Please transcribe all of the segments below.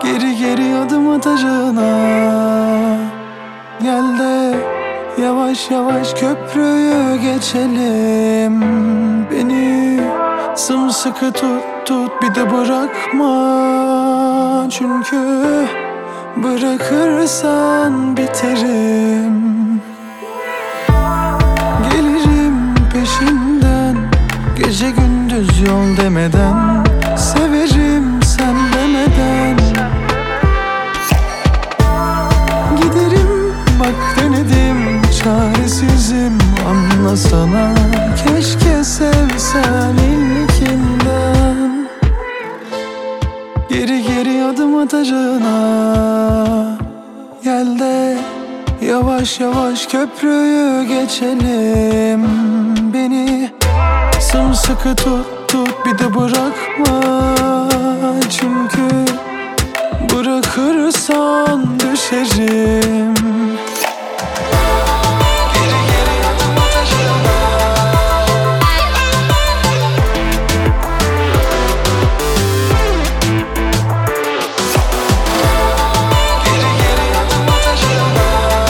Geri geri adım atacağına gel de yavaş yavaş köprüyü geçelim. Beni sımsıkı tut tut, bir de bırakma. Çünkü bırakırsan biterim. Gelirim peşinden, gece gündüz yol demeden. Severim sen demeden. Giderim bak denedim, çaresizim anlasana. Keşke sevsen ilkinden. Geri geri adım atacağına gel de yavaş yavaş köprüyü geçelim. Beni sımsıkı tut tut, bir de bırakma. Çünkü bırakırsan düşerim. Geri geri adım atacağına geri geri adım atacağına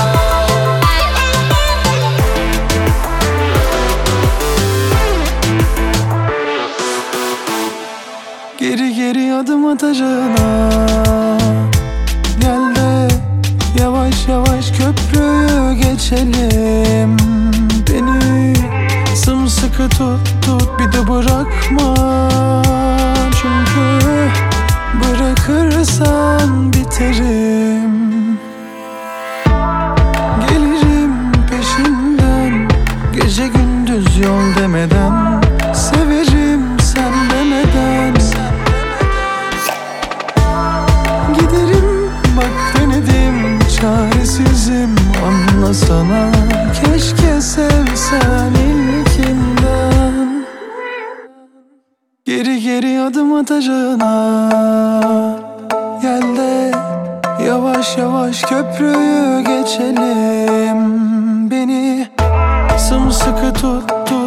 geri geri adım atacağına gel de yavaş yavaş köprüyü geçelim. Beni sımsıkı tut tut, bir de bırakma. Çünkü bırakırsan biterim. Gelirim peşinden, gece gündüz yol demeden. Severim sen demeden. Giderim bak denedim, çaresizim anlasana. Keşke sevsen ilkinden. Geri geri adım atacağına gel de yavaş yavaş köprüyü geçelim. Beni sımsıkı tut tut,